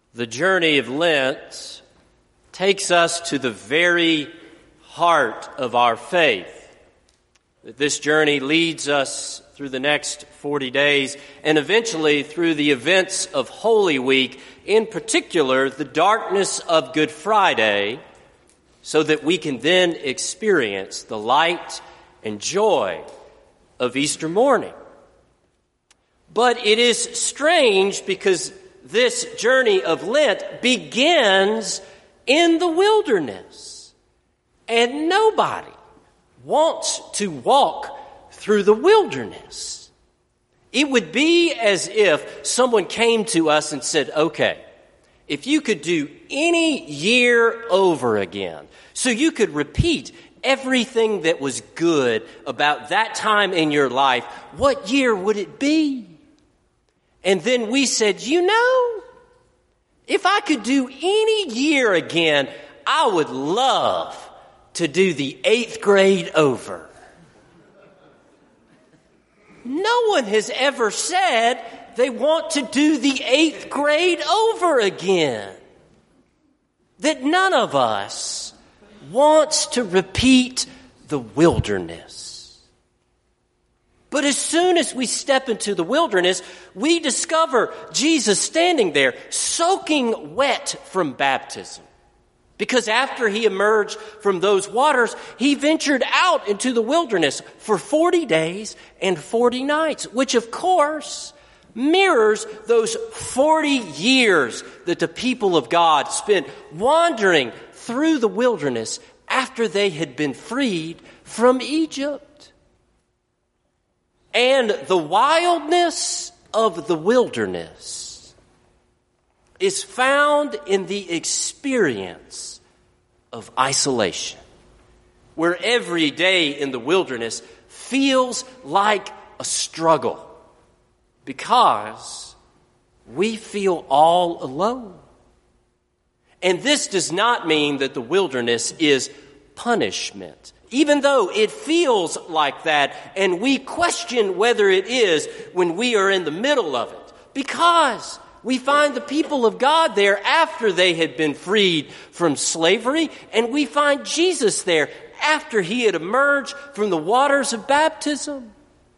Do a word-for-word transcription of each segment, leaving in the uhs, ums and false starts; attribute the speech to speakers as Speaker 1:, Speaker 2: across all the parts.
Speaker 1: The journey of Lent takes us to the very heart of our faith. That this journey leads us through the next forty days and eventually through the events of Holy Week, in particular the darkness of Good Friday, so that we can then experience the light and joy of Easter morning. But it is strange because this journey of Lent begins in the wilderness, and nobody wants to walk through the wilderness. It would be as if someone came to us and said, okay, if you could do any year over again, so you could repeat everything that was good about that time in your life, what year would it be? And then we said, you know, if I could do any year again, I would love to do the eighth grade over. No one has ever said they want to do the eighth grade over again. That none of us wants to repeat the wilderness. But as soon as we step into the wilderness, we discover Jesus standing there, soaking wet from baptism. Because after he emerged from those waters, he ventured out into the wilderness for forty days and forty nights, which of course mirrors those forty years that the people of God spent wandering through the wilderness after they had been freed from Egypt. And the wildness of the wilderness is found in the experience of isolation, where every day in the wilderness feels like a struggle because we feel all alone. And this does not mean that the wilderness is punishment, even though it feels like that, and we question whether it is when we are in the middle of it, because we find the people of God there after they had been freed from slavery, and we find Jesus there after he had emerged from the waters of baptism.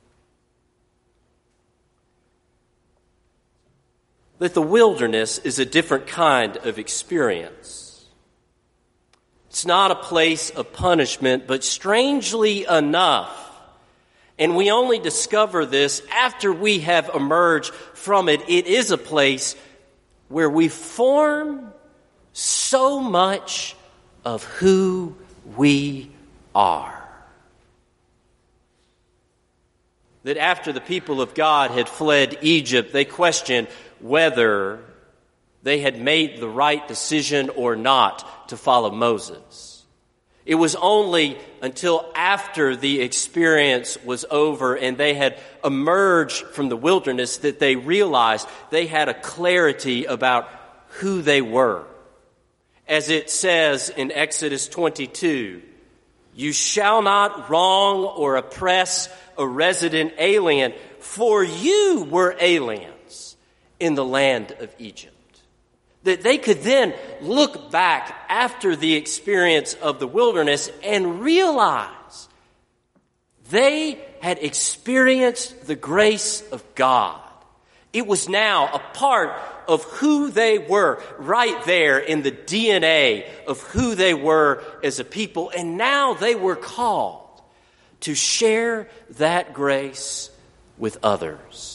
Speaker 1: That the wilderness is a different kind of experience. It's not a place of punishment, but strangely enough, and we only discover this after we have emerged from it, it is a place where we form so much of who we are. That after the people of God had fled Egypt, they questioned whether they had made the right decision or not to follow Moses. It was only until after the experience was over and they had emerged from the wilderness that they realized they had a clarity about who they were. As it says in Exodus twenty-two, "You shall not wrong or oppress a resident alien, for you were aliens in the land of Egypt." That they could then look back after the experience of the wilderness and realize they had experienced the grace of God. It was now a part of who they were, right there in the D N A of who they were as a people. And now they were called to share that grace with others.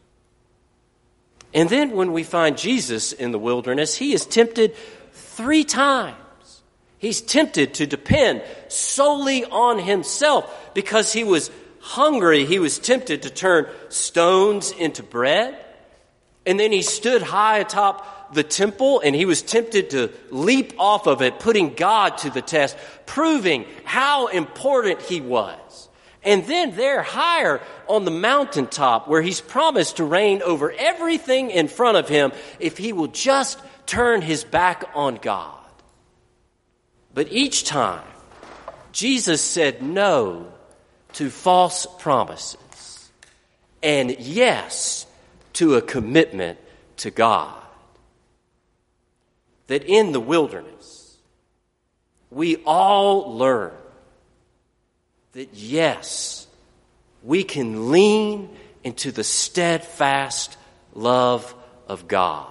Speaker 1: And then when we find Jesus in the wilderness, he is tempted three times. He's tempted to depend solely on himself because he was hungry. He was tempted to turn stones into bread. And then he stood high atop the temple and he was tempted to leap off of it, putting God to the test, proving how important he was. And then there higher on the mountaintop where he's promised to reign over everything in front of him if he will just turn his back on God. But each time, Jesus said no to false promises and yes to a commitment to God. that in the wilderness, we all learn that yes, we can lean into the steadfast love of God.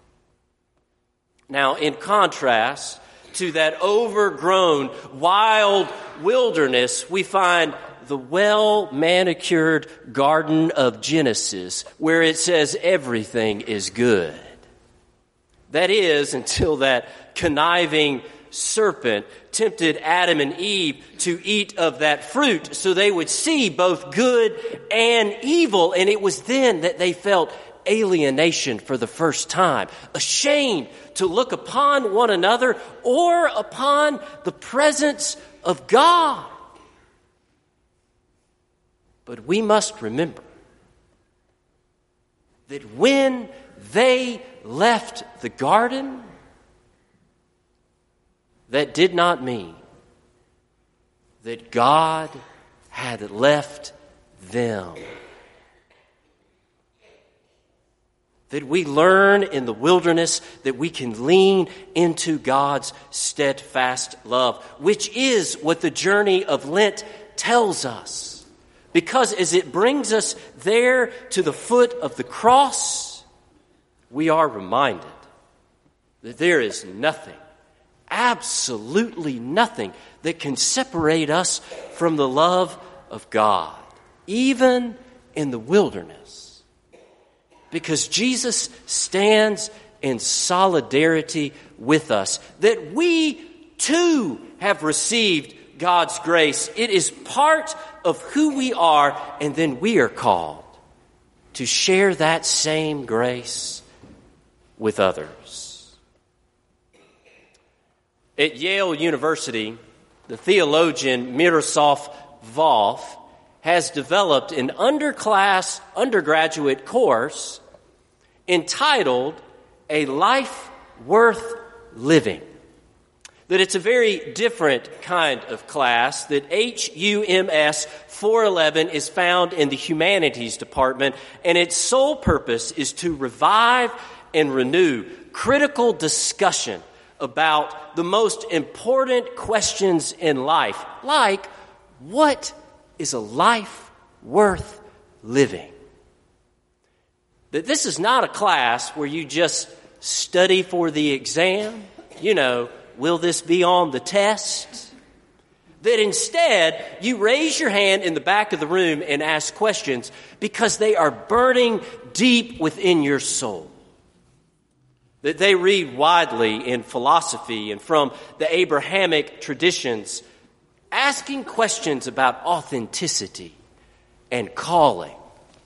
Speaker 1: Now, in contrast to that overgrown, wild wilderness, we find the well-manicured Garden of Genesis, where it says everything is good. That is, until that conniving serpent tempted Adam and Eve to eat of that fruit so they would see both good and evil. And it was then that they felt alienation for the first time, ashamed to look upon one another or upon the presence of God. But we must remember that when they left the garden, that did not mean that God had left them. That we learn in the wilderness that we can lean into God's steadfast love, which is what the journey of Lent tells us. Because as it brings us there to the foot of the cross, we are reminded that there is nothing, absolutely nothing, that can separate us from the love of God, even in the wilderness. Because Jesus stands in solidarity with us, that we too have received God's grace. It is part of who we are, and then we are called to share that same grace with others. At Yale University, the theologian Miroslav Volf has developed an underclass undergraduate course entitled A Life Worth Living. That it's a very different kind of class, that H U M S four eleven is found in the humanities department, and its sole purpose is to revive and renew critical discussion about the most important questions in life, like what is a life worth living? That this is not a class where you just study for the exam. You know, will this be on the test? That instead, you raise your hand in the back of the room and ask questions because they are burning deep within your soul. That they read widely in philosophy and from the Abrahamic traditions, asking questions about authenticity and calling.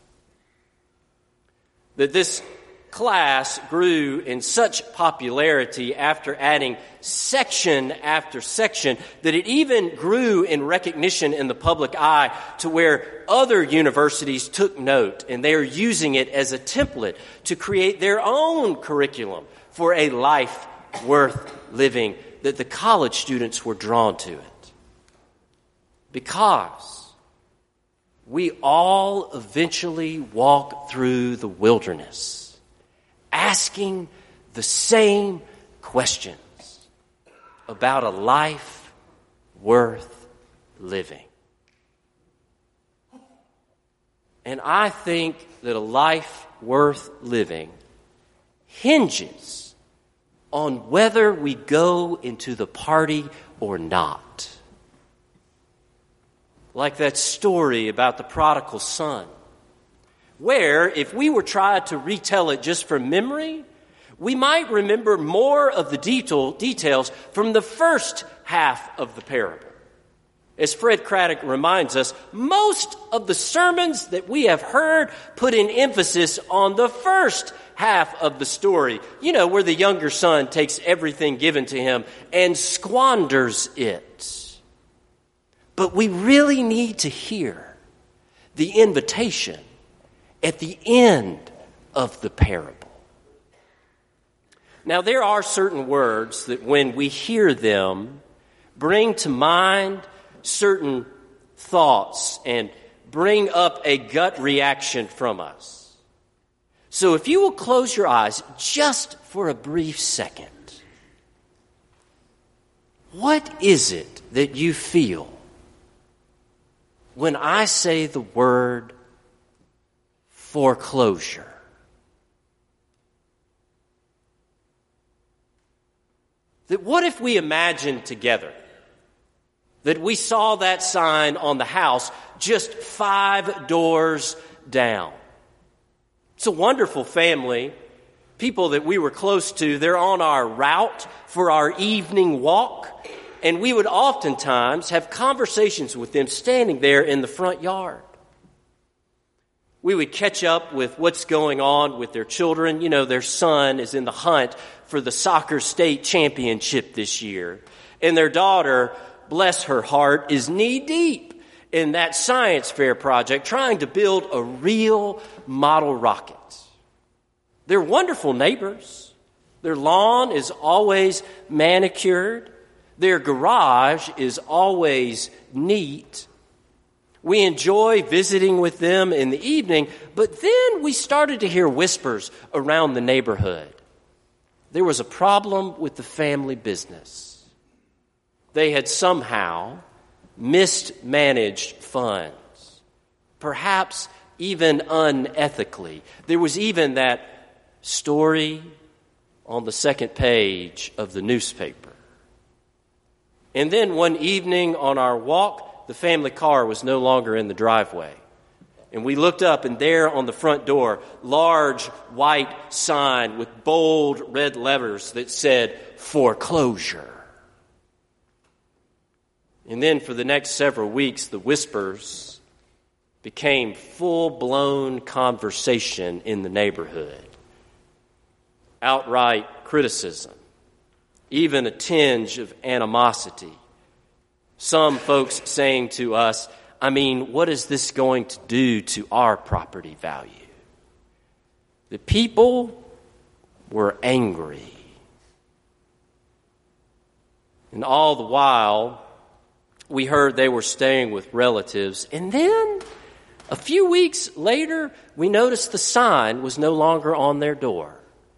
Speaker 1: That this class grew in such popularity after adding section after section that it even grew in recognition in the public eye to where other universities took note, and they are using it as a template to create their own curriculum for a life worth living, that the college students were drawn to it. Because we all eventually walk through the wilderness, asking the same questions about a life worth living. And I think that a life worth living hinges on whether we go into the party or not. Like that story about the prodigal son, where if we were trying to retell it just from memory, we might remember more of the detail, details from the first half of the parable. As Fred Craddock reminds us, most of the sermons that we have heard put an emphasis on the first half of the story. You know, where the younger son takes everything given to him and squanders it. But we really need to hear the invitation at the end of the parable. Now, there are certain words that when we hear them, bring to mind certain thoughts and bring up a gut reaction from us. So if you will close your eyes just for a brief second, what is it that you feel when I say the word foreclosure? That what if we imagined together that we saw that sign on the house just five doors down? It's a wonderful family, people that we were close to. They're on our route for our evening walk, and we would oftentimes have conversations with them standing there in the front yard. We would catch up with what's going on with their children. You know, their son is in the hunt for the soccer state championship this year. And their daughter, bless her heart, is knee-deep in that science fair project trying to build a real model rocket. They're wonderful neighbors. Their lawn is always manicured. Their garage is always neat. We enjoy visiting with them in the evening, but then we started to hear whispers around the neighborhood. There was a problem with the family business. They had somehow mismanaged funds, perhaps even unethically. There was even that story on the second page of the newspaper. And then one evening on our walk, the family car was no longer in the driveway. And we looked up, and there on the front door, large white sign with bold red letters that said, foreclosure. And then for the next several weeks, the whispers became full-blown conversation in the neighborhood. Outright criticism, even a tinge of animosity. Some folks saying to us, I mean, what is this going to do to our property value? The people were angry. And all the while, we heard they were staying with relatives. And then, a few weeks later, we noticed the sign was no longer on their door.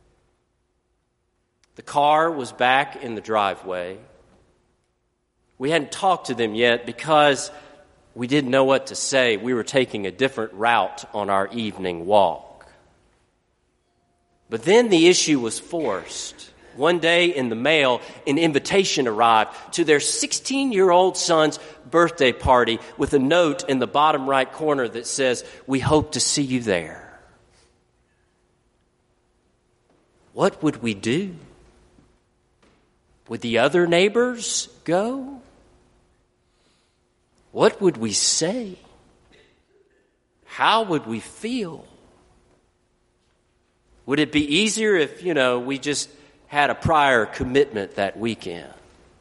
Speaker 1: The car was back in the driveway. We hadn't talked to them yet because we didn't know what to say. We were taking a different route on our evening walk. But then the issue was forced. One day in the mail, an invitation arrived to their sixteen-year-old son's birthday party with a note in the bottom right corner that says, "We hope to see you there." What would we do? Would the other neighbors go? What would we say? How would we feel? Would it be easier if, you know, we just had a prior commitment that weekend?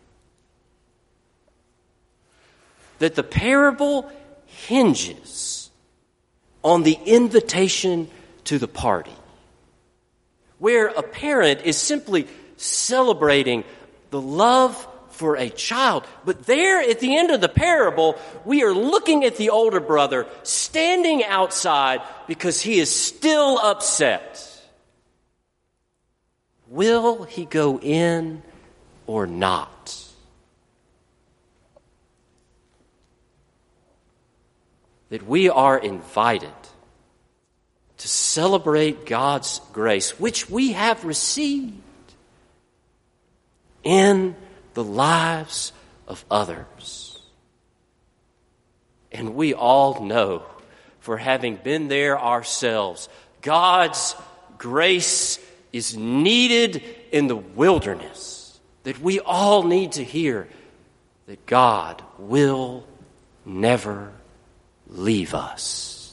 Speaker 1: That the parable hinges on the invitation to the party, where a parent is simply celebrating the love for a child. But there at the end of the parable, we are looking at the older brother standing outside because he is still upset. Will he go in or not? That we are invited to celebrate God's grace, which we have received in the lives of others. And we all know, for having been there ourselves, God's grace is needed in the wilderness, that we all need to hear that God will never leave us.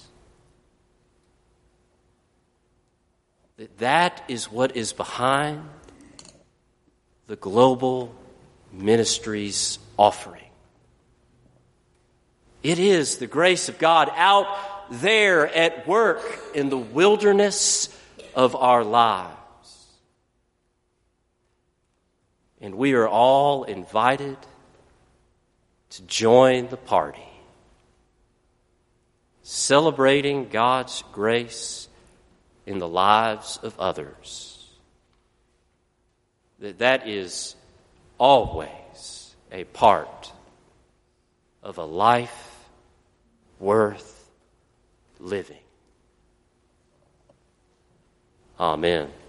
Speaker 1: That that is what is behind the Global Ministries offering. It is the grace of God out there at work in the wilderness of our lives. And we are all invited to join the party, celebrating God's grace in the lives of others. That that is always a part of a life worth living. Amen.